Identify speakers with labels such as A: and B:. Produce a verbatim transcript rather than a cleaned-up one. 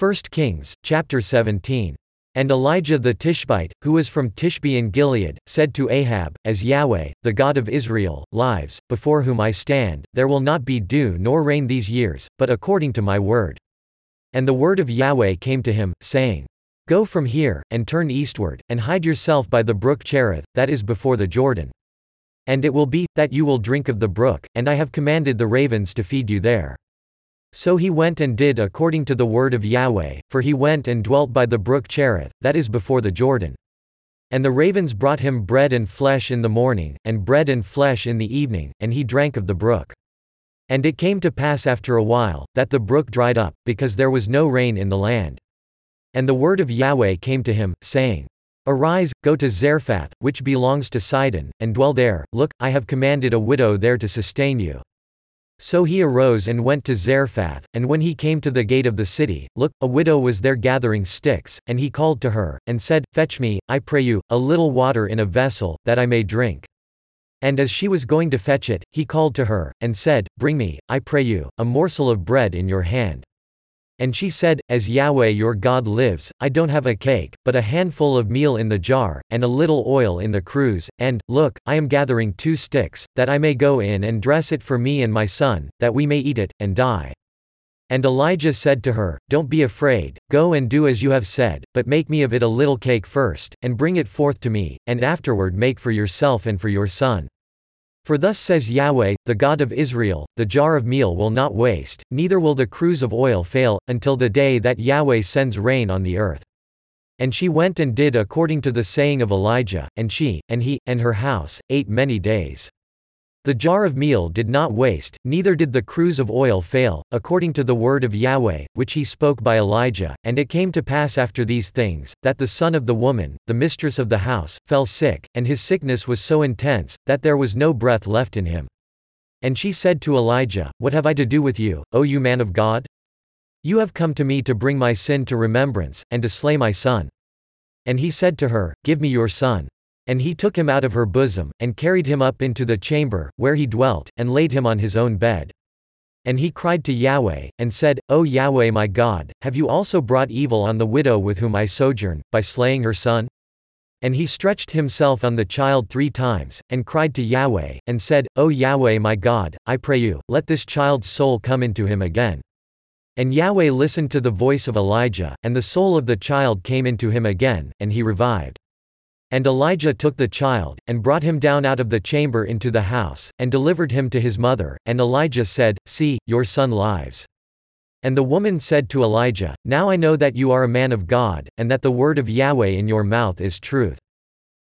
A: First Kings, chapter seventeen. And Elijah the Tishbite, who was from Tishbe in Gilead, said to Ahab, As Yahweh, the God of Israel, lives, before whom I stand, there will not be dew nor rain these years, but according to my word. And the word of Yahweh came to him, saying, Go from here, and turn eastward, and hide yourself by the brook Cherith, that is before the Jordan. And it will be, that you will drink of the brook, and I have commanded the ravens to feed you there. So he went and did according to the word of Yahweh, for he went and dwelt by the brook Cherith, that is before the Jordan. And the ravens brought him bread and flesh in the morning, and bread and flesh in the evening, and he drank of the brook. And it came to pass after a while, that the brook dried up, because there was no rain in the land. And the word of Yahweh came to him, saying, Arise, go to Zarephath, which belongs to Sidon, and dwell there. Look, I have commanded a widow there to sustain you. So he arose and went to Zarephath, and when he came to the gate of the city, look, a widow was there gathering sticks, and he called to her, and said, Fetch me, I pray you, a little water in a vessel, that I may drink. And as she was going to fetch it, he called to her, and said, Bring me, I pray you, a morsel of bread in your hand. And she said, As Yahweh your God lives, I don't have a cake, but a handful of meal in the jar, and a little oil in the cruse, and, look, I am gathering two sticks, that I may go in and dress it for me and my son, that we may eat it, and die. And Elijah said to her, Don't be afraid, go and do as you have said, but make me of it a little cake first, and bring it forth to me, and afterward make for yourself and for your son. For thus says Yahweh, the God of Israel, the jar of meal will not waste, neither will the cruse of oil fail, until the day that Yahweh sends rain on the earth. And she went and did according to the saying of Elijah, and she, and he, and her house, ate many days. The jar of meal did not waste, neither did the cruse of oil fail, according to the word of Yahweh, which he spoke by Elijah. And it came to pass after these things, that the son of the woman, the mistress of the house, fell sick, and his sickness was so intense, that there was no breath left in him. And she said to Elijah, What have I to do with you, O you man of God? You have come to me to bring my sin to remembrance, and to slay my son. And he said to her, Give me your son. And he took him out of her bosom, and carried him up into the chamber, where he dwelt, and laid him on his own bed. And he cried to Yahweh, and said, O Yahweh my God, have you also brought evil on the widow with whom I sojourn, by slaying her son? And he stretched himself on the child three times, and cried to Yahweh, and said, O Yahweh my God, I pray you, let this child's soul come into him again. And Yahweh listened to the voice of Elijah, and the soul of the child came into him again, and he revived. And Elijah took the child, and brought him down out of the chamber into the house, and delivered him to his mother. And Elijah said, See, your son lives. And the woman said to Elijah, Now I know that you are a man of God, and that the word of Yahweh in your mouth is truth.